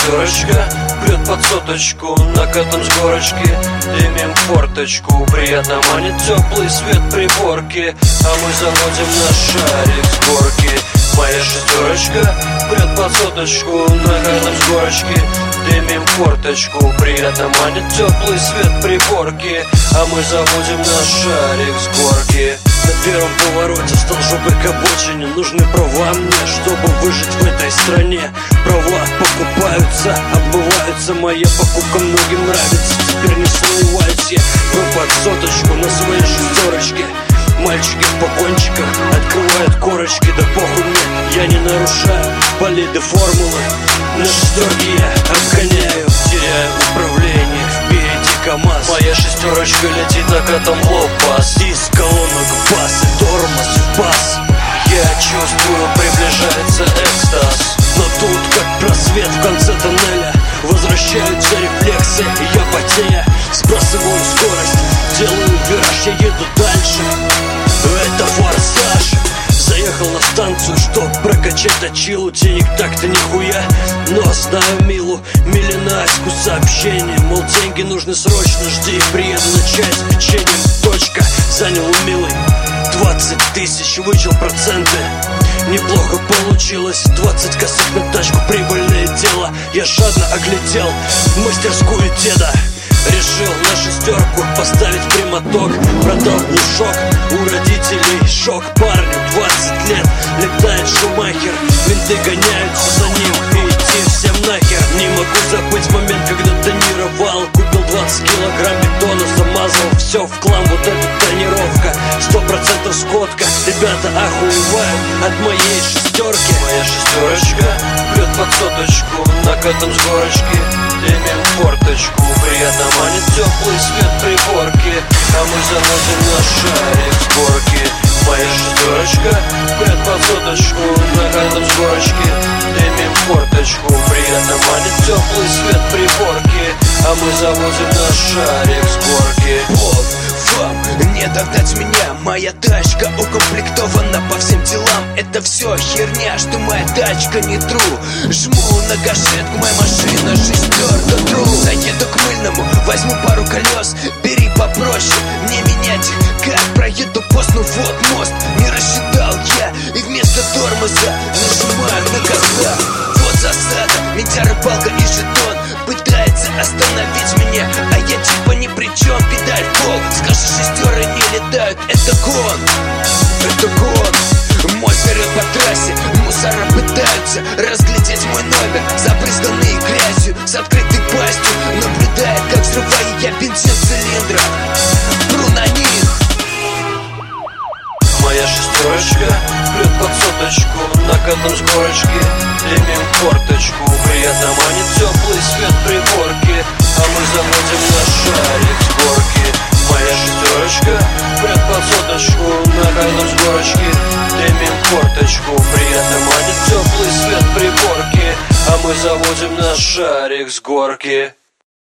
шестерочка бьет под соточку, накатом с горочки дымим форточку. Приятно манит теплый свет приборки, а мы заводим наш шарик с горки. Моя шестерочка бьет под соточку, накатом с горочки дымим форточку. Приятно манит теплый свет приборки, а мы заводим наш шарик с горки. На первом повороте стал жопой к обочине. Нужны права мне, чтобы выжить в этой стране. Права покупаются, обмываются. Моя покупка многим нравится. Теперь не сомневаюсь я, под соточку на своей шестерочке. Мальчики в погончиках открывают корочки. Да похуй мне, я не нарушаю болиды формулы. На шестерке я обгоняю, теряю управление. Впереди КамАЗ. Моя шестерочка летит накатом в лоб бас. Из колонок бас и тормоз в бас. Я чувствую, приближается экстаз. Но тут как просвет в конце тоннеля. Возвращаются рефлексы, и я потея сбрасываю скорость, делаю вираж, я еду дальше. Это форсаж. Заехал на станцию, чтоб прокачать точилу. Денег так-то нихуя, но знаю Милу Милинаську сообщение, мол, деньги нужны срочно, жди, приеду на чай с печеньем. Точка, занял у Милы 20 тысяч, вычел проценты. Неплохо получилось, 20 косых на тачку, прибыльное дело. Я жадно оглядел мастерскую деда. Решил на шестерку поставить прямоток. Продал глушок, у родителей шок. Парню 20 лет, летает Шумахер. Менты гоняются за ним, и идти всем нахер. Не могу забыть момент, когда тонировал. Купил 20 килограмм бетона, замазал все в хлам. Вот эта тонировка, 100% сходка. Ребята охуевают от моей шестерки. Моя шестерочка бьет под соточку, накатом с горочки дымим форточку. Приятно манит теплый свет приборки, а мы заводим наш шарик с горки. Моя шестерочка бьет под соточку, накатом с горочки дымим форточку. Приятно манит теплый свет приборки, а мы заводим наш шарик с горки. Вот вам не догнать меня, моя тачка укомплектована по всем делам. Это все херня, что моя тачка не тру. Жму на гашетку, моя машина шестерка тру. Заеду к мыльному, возьму пару колес. Бери попроще, мне менять их, как проеду пост. Ну вот мост, не рассчитал я, и вместо тормоза нажимаю на газа. Вот засада, ментяра, палка и жетон. Пытается остановить меня, а я типа ни при чем. Педаль в пол, скажи, шестеры не летают. Это гон, это гон. Мой вперед по трассе, мусора пытаются разглядеть мой номер, забрызганный грязью, с открытой пастью. Наблюдает, как взрываю я бензин цилиндра. Пру на них. Моя шестерочка бьет под соточку, накатом с горочки дымим форточку. Приятно манит теплый свет приборки, а мы заводим наш шарик с горки. Моя шестерочка бьет под соточку, накатом с горочки дымим форточку. Приятно манит теплый свет приборки, а мы заводим наш шарик с горки.